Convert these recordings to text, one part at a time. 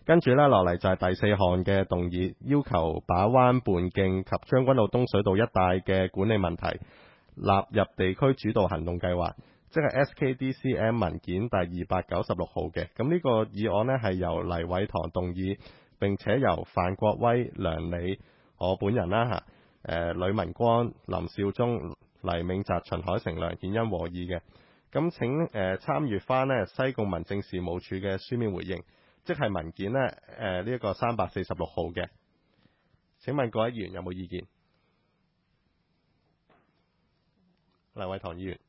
跟住呢，落嚟就係第4項嘅動議，要求把灣畔徑及將軍澳東水道一帶嘅管理問題納入地區主導行動計劃，即係 SKDCM 文件第296號嘅。咁呢個議案呢，係由黎偉棠動議，並且由范國威、梁理、我本人啦呂文光、林少忠、黎銘澤、陳海成、梁顯恩和議嘅。咁請參閱翻呢西貢民政事務處嘅書面回應，即係文件呢呢一個346號嘅。請問各位議員有冇意見？黎偉棠議員。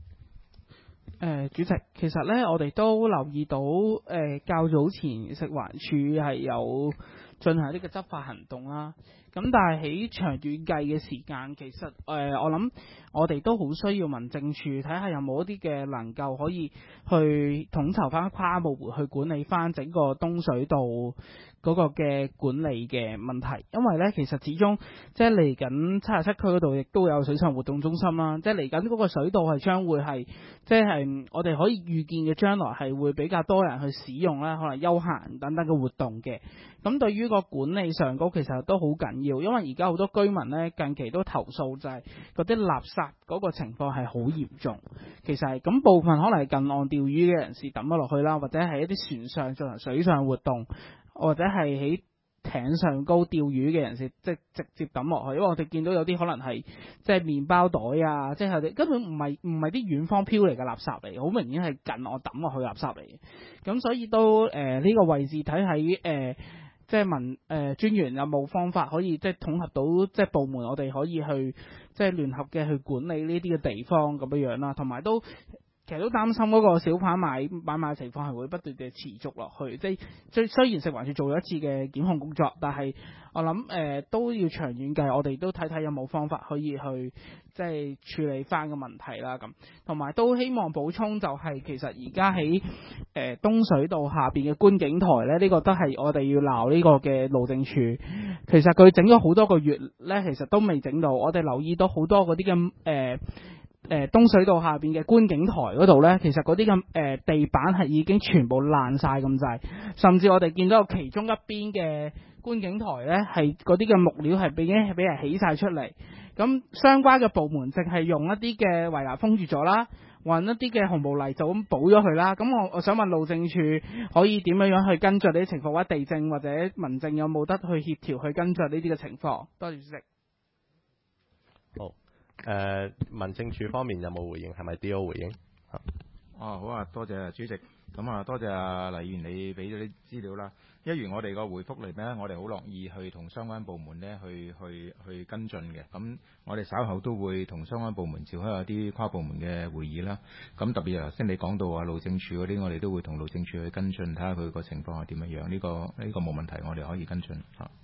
主席，其實呢，我哋都留意到較早前食環署係有進行呢個執法行動啦。咁但係喺長遠計嘅時間，其實我諗我哋都好需要民政處睇下有冇一啲嘅能夠可以去統籌翻跨部門去管理翻整個東水道嗰個嘅管理嘅問題，因為呢，其實始終即係嚟緊77區嗰度亦都有水上活動中心啦，即係嚟緊嗰個水道係將會係即係我哋可以預見嘅將來係會比較多人去使用啦，可能休閒等等嘅活動嘅。咁對於個管理上高其實都好緊要，因為而家好多居民呢近期都投訴就係嗰啲垃圾嗰個情況係好嚴重。其實係咁部分可能係近岸釣魚嘅人士抌咗落去啦，或者係一啲船上進行水上活動，或者係喺艇上高釣魚嘅人士即係直接抌落去，因為我哋見到有啲可能係即係麵包袋啊，即係佢哋根本唔係啲遠方飄嚟嘅垃圾嚟，好明顯係近岸抌落去垃圾嚟嘅。咁所以都呢個位置睇喺即係專員有冇方法可以即係統合到即係部門，我哋可以去即係聯合嘅去管理呢啲嘅地方咁樣啦，同埋都其實都擔心嗰個小販買賣情況係會不斷嘅持續落去。即係雖然食環署做咗一次嘅檢控工作，但係我諗都要長遠計，我哋都睇睇有冇方法可以去即係處理翻個問題啦。咁同埋都希望補充就係其實而家喺東水道下邊嘅觀景台咧，呢個都係我哋要鬧呢個嘅路政署。其實佢整咗好多個月咧，其實都未整到。我哋留意到好多嗰啲嘅東水道下邊嘅觀景台嗰度呢，其實嗰啲咁地板係已經全部爛晒咁滯，甚至我哋見到其中一邊嘅觀景台呢，係嗰啲嘅木料係已經俾人起晒出嚟。咁相關嘅部門淨係用一啲嘅圍欄封住咗啦，揾一啲嘅紅毛泥就咁補咗佢啦。咁我想問路政署可以點樣去跟進呢啲情況，或者地政或者民政有冇得去協調去跟進呢啲嘅情況？多謝主席。 好。民政處方面有冇回應？係咪 D.O 回應？ 好啊，多謝主席。咁啊，多謝黎議員你俾咗啲資料啦。一如我哋個回覆嚟呢，我哋好樂意去同相關部門呢去跟進嘅。咁我哋稍後都會同相關部門召開一啲跨部門嘅會議啦。咁特別頭先你講到話路政署嗰啲，我哋都會同路政署去跟進，睇下佢個情況係點樣樣。呢個冇問題，我哋可以跟進。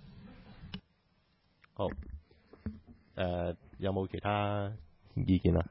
好。有冇其他意見啊？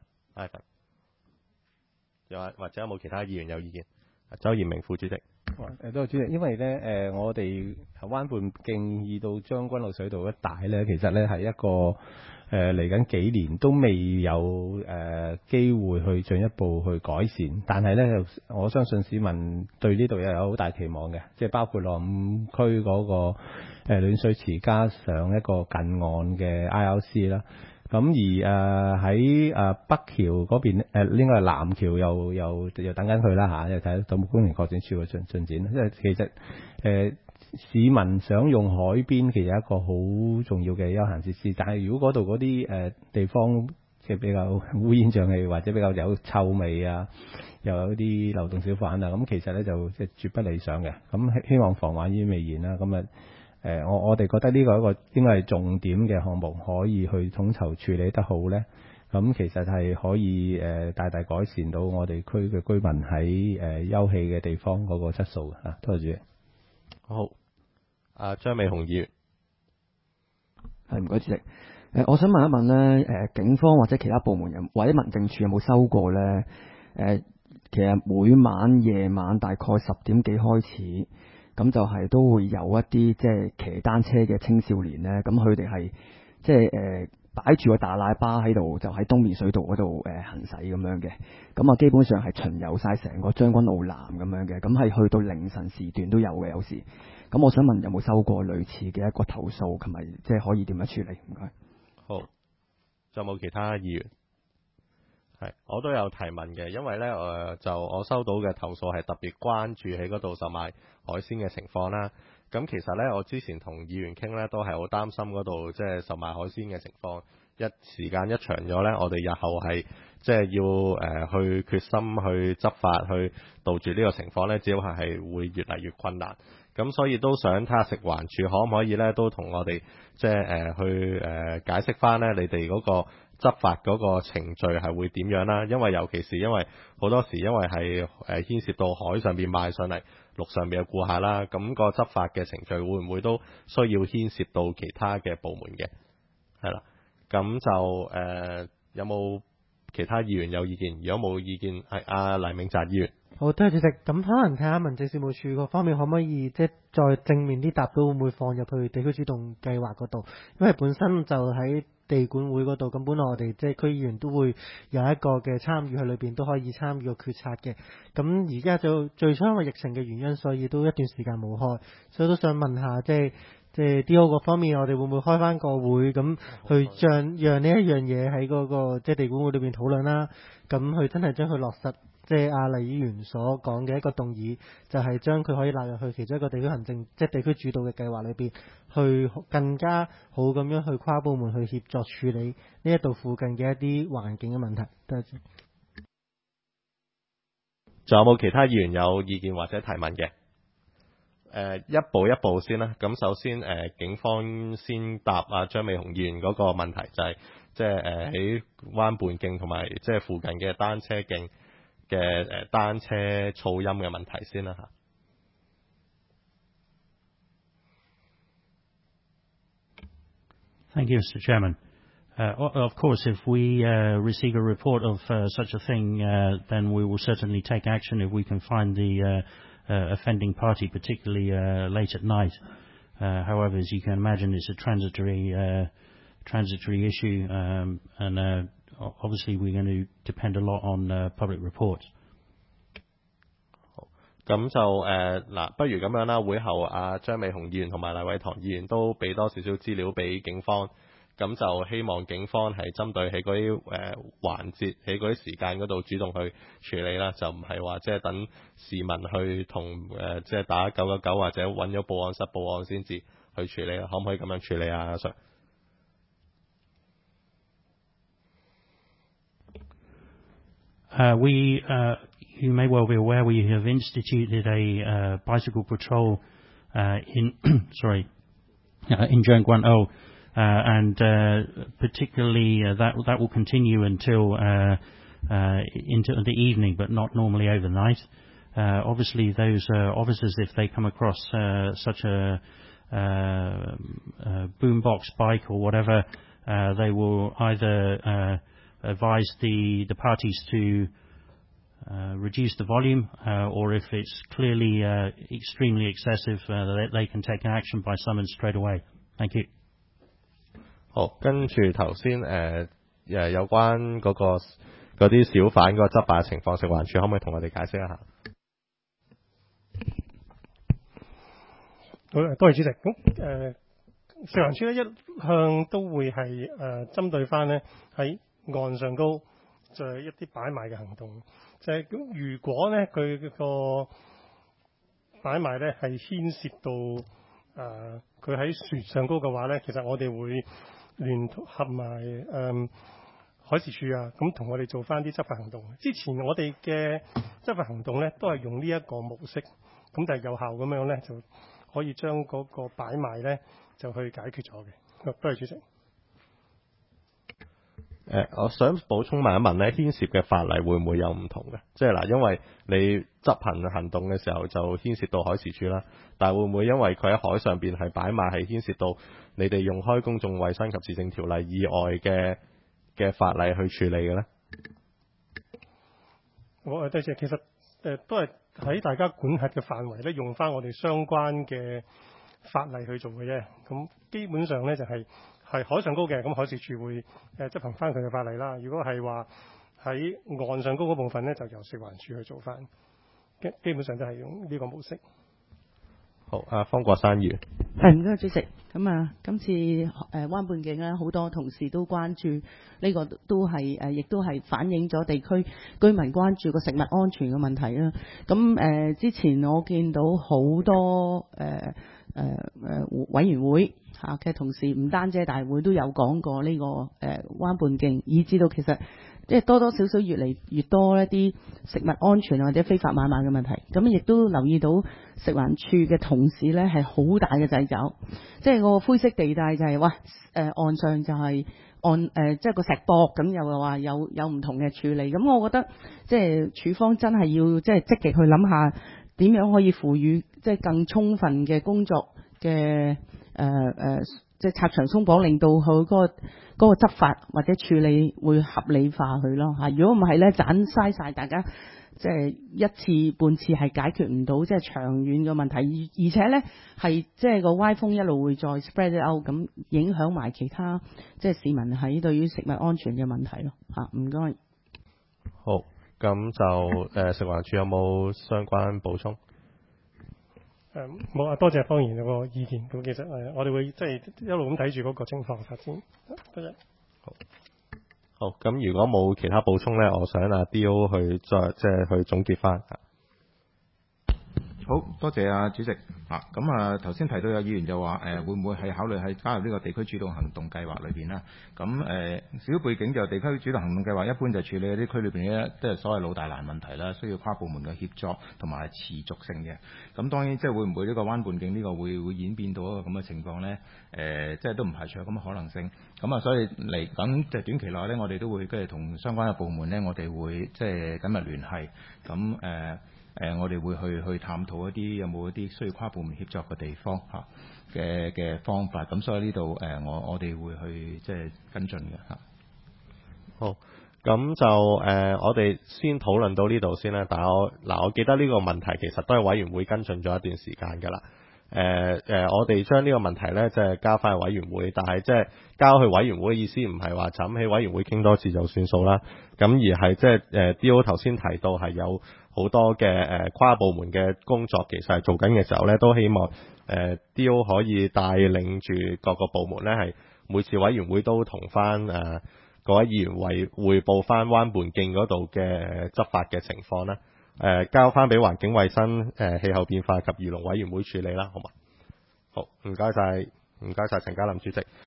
又或者有冇其他議員有意見？周延明副主席。 多謝主席，因為呢，我哋灣畔徑以到將軍澳水道一帶呢，其實呢係一個嚟緊幾年都未有機會去進一步去改善，但係呢，我相信市民對呢度又有好大期望嘅，即係包括落5區嗰個暖水池加上一個近岸嘅 IRC 啦。咁而喺北橋嗰邊應該係南橋又等緊佢啦嚇，又睇土木工程擴展處嘅進展。因為其實市民想用海邊其實係一個好重要嘅休閒設施，但係如果嗰度嗰啲地方即係比較烏煙瘴氣或者比較有臭味啊，又有啲流動小販啊，咁其實咧就即係絕不理想嘅。咁希望防患於未然啦。咁啊我哋覺得呢個一個應該係重點嘅項目，可以去統籌處理得好咧。咁其實係可以大大改善到我哋區嘅居民喺休憩嘅地方嗰個質素啊。多謝主席。 好，張美雄議員。 係，唔該主席。我想問一問咧，警方或者其他部門或者民政處有冇收過咧？其實每晚夜晚大概10點幾開始。咁就係都會有一啲即係騎單車嘅青少年咧，咁佢哋係即係擺住個大喇叭喺度，就喺東面水道嗰度行駛咁樣嘅。咁啊，基本上係巡遊晒成個將軍澳南咁樣嘅。咁係去到凌晨時段都有嘅，有時。咁我想問有冇收過類似嘅一個投訴，同埋即係可以點樣處理？唔該。 好，仲有冇其他議員？係，我都有提問嘅，因為呢，就我收到嘅投訴係特別關注喺嗰度售賣海鮮嘅情況啦。咁其實呢，我之前同議員傾呢，都係好擔心嗰度即係售賣海鮮嘅情況。時間一長咗呢，我哋日後係即係要去決心去執法去杜絕呢個情況呢，只要係會越嚟越困難。咁所以都想睇下食環署可唔可以呢，都同我哋即係去解釋翻呢，你哋嗰個執法嗰個程序係會點樣啦？因為尤其是因為好多時因為係牽涉到海上邊賣上嚟陸上邊嘅顧客啦，咁個執法嘅程序會唔會都需要牽涉到其他嘅部門嘅？係啦，咁就有冇其他議員有意見？如果冇意見，係阿黎銘澤議員。 好，多謝主席。咁可能睇下民政事務處嗰方面可唔可以即係再正面啲答到，會唔會放入去地區主動計劃嗰度？因為本身就喺地管會嗰度，咁本來我哋即係區議員都會有一個嘅參與喺裏邊，都可以參與個決策嘅。咁而家就最初因為疫情嘅原因，所以都一段時間冇開，所以都想問下即係 D.O. 嗰方面，我哋會唔會開翻個會咁去讓呢一樣嘢喺嗰個即係地管會裏邊討論啦？咁去真係將佢落實。即係阿黎議員所講嘅一個動議，就係將佢可以納入去其中一個地區行政，即係地區主導嘅計劃裏邊，去更加好咁樣去跨部門去協助處理呢一度附近嘅一啲環境嘅問題。多謝。 仲有冇其他議員有意見或者提問嘅？一步一步先啦。咁首先警方先答阿張美雄議員嗰個問題，就係即係喺灣畔徑同埋即係附近嘅單車徑嘅單車噪音嘅問題先啦嚇。 Thank you, Mr. Chairman. Of course, if we receive a report of such a thing, then we will certainly take action if we can find the offending party, particularly late at night. However, as you can imagine, it's a transitory issue, and obviously we're going to depend a lot on public reports. 咁就嗱，不如咁樣啦，會後阿張美雄議員同埋黎偉棠議員都俾多少少資料俾警方，咁就希望警方係針對喺嗰啲環節喺嗰啲時間嗰度主動去處理啦，就唔係話即係等市民去同即係打999或者揾咗報案室報案先至去處理啦，可唔可以咁樣處理啊，阿 Sir？ You may well be aware we have instituted a bicycle patrol in in Jiangguan O, and particularly that will continue until into the evening, but not normally overnight. Obviously, those officers, if they come across such a boombox bike or whatever, they will either advise the parties to reduce the volume, or if it's clearly extremely excessive, they can take an action by summons straight away. Thank you. 好，跟住頭先有關嗰啲小販嗰個執法情況，食環署可唔可以同我哋解釋一下？ 好，多謝主席。咁食環署咧一向都會係針對翻咧喺岸上高就係一啲擺賣嘅行動。就係咁，如果咧佢個擺賣咧係牽涉到佢喺船上高嘅話咧，其實我哋會聯合埋海事處啊，咁同我哋做翻啲執法行動。之前我哋嘅執法行動咧都係用呢一個模式，咁但係有效咁樣咧就可以將嗰個擺賣咧就去解決咗嘅。多謝主席。 我想補充問一問咧，牽涉嘅法例會唔會有唔同嘅？即係嗱，因為你執行動嘅時候就牽涉到海事處啦，但係會唔會因為佢喺海上邊係擺賣係牽涉到你哋用開公眾衛生及市政條例以外嘅法例去處理嘅咧？ 我對住其實都係喺大家管轄嘅範圍咧，用翻我哋相關嘅法例去做嘅啫。咁基本上咧就係係海上高嘅，咁海事處會執行翻佢嘅法例啦。如果係話喺岸上高嗰部分咧，就由食環署去做翻。基本上都係用呢個模式。 好，方國珊議員。 唔該，主席。咁啊，今次灣半徑咧，好多同事都關注呢個，都係亦都係反映咗地區居民關注個食物安全嘅問題啦。咁之前我見到好多委員會嘅同事，唔單止係大會都有講過呢個灣半徑，以至到其實即係多多少少越嚟越多一啲食物安全或者非法買賣嘅問題。咁亦都留意到食環署嘅同事呢係好大嘅掣肘，即係個灰色地帶就係岸上就係即係個石壆咁，又話有唔同嘅處理。咁我覺得即係署方真係要即係積極去諗下點樣可以賦予即係更充分嘅工作嘅即係拆牆鬆綁，令到佢嗰個執法或者處理會合理化佢咯嚇。如果唔係咧，盞嘥晒大家即係一次半次係解決唔到即係長遠嘅問題，而且咧係即係個歪風一路會再 spread out， 咁影響埋其他即係市民喺對於食物安全嘅問題咯嚇。唔該。 好，咁就食環署有冇相關補充？ 冇啊，多謝方言個意見。咁其實我哋會即係一路咁睇住嗰個情況發展。多謝。 好，咁如果冇其他補充咧，我想阿 Dio 去再即係去總結翻。 好多謝啊，主席。咁頭先提到有議員就話會唔會係考慮係加入呢個地區主動行動計劃裏邊啦？咁少少背景就地區主動行動計劃一般就處理一啲區裏邊嘅即係所謂老大難問題啦，需要跨部門嘅協作同埋持續性嘅。咁當然即係會唔會呢個灣半徑呢個會演變到一個咁嘅情況呢？即係都唔排除有咁嘅可能性。咁所以嚟緊即係短期內呢，我哋都會跟住同相關嘅部門呢，我哋會即係緊密聯繫。咁我哋會去探討一啲有冇一啲需要跨部門協作嘅地方嘅方法。咁所以呢度我哋會去即係跟進嘅嚇。 好，咁就我哋先討論到呢度先啦。但係我記得呢個問題其實都係委員會跟進咗一段時間㗎啦。我哋將呢個問題呢，即係交翻去委員會，但係即係交去委員會嘅意思唔係話就咁喺委員會傾多次就算數啦。咁而係即係DO 頭先提到係有好多嘅跨部門嘅工作，其實係做緊嘅時候呢，都希望DO 可以帶領住各個部門呢，係每次委員會都同翻各位議員匯報翻灣半徑嗰度嘅執法嘅情況啦。交翻俾環境衛生、氣候變化及漁農委員會處理啦，好嘛？好，唔該晒陳家林主席。